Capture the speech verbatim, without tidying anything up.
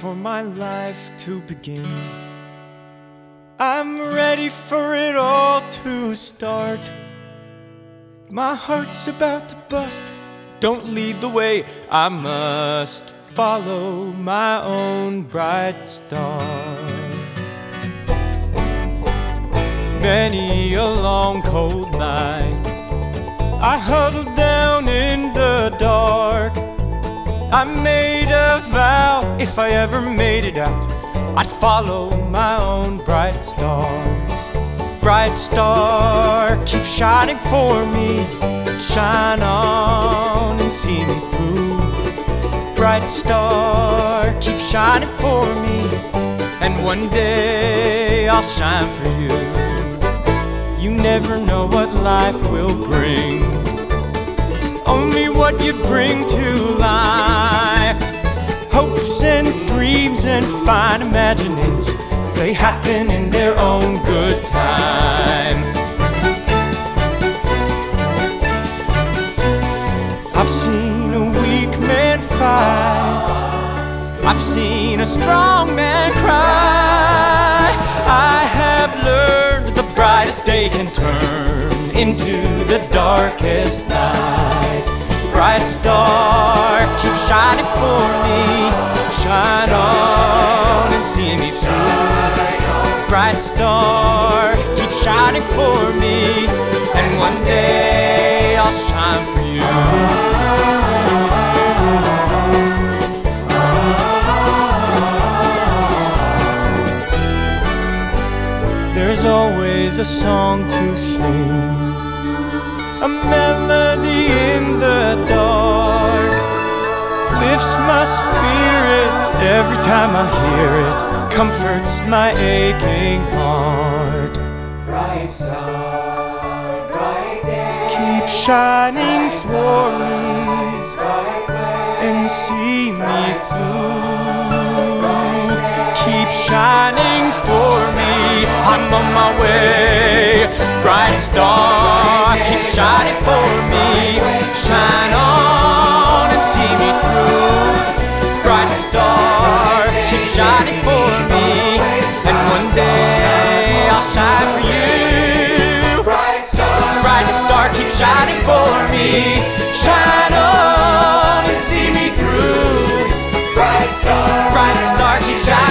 for my life to begin. I'm ready for it all to start. My heart's about to bust. Don't lead the way, I must follow my own bright star. Many a long cold night I huddled down in the dark. I made a vow, if I ever made it out, I'd follow my own bright star. Bright star, keep shining for me. Shine on and see me through. Bright star, keep shining for me, and one day I'll shine for you. You never know what life will bring, only what you bring to life. Hopes and dreams and fine imaginings, they happen in their own good time. I've seen a weak man fight, I've seen a strong man cry. I have learned the brightest day can turn into the darkest night. Bright star, keep shining for me. Shine on and see me through. Bright star, keep shining for me, and one day I'll shine for you. There's always a song to sing, a melody in the dark. Lifts my spirits every time I hear it, comforts my aching heart. Bright star, bright day, keep shining for me and see me through. Keep shining for me, I'm on my way. Bright star, keep shining for me. Shine on and see me through. Bright star, keep shining for me, and one day I'll shine for you. bright star, Bright star, keep shining for me. Shine on and see me through. bright star, Bright star, keep shining.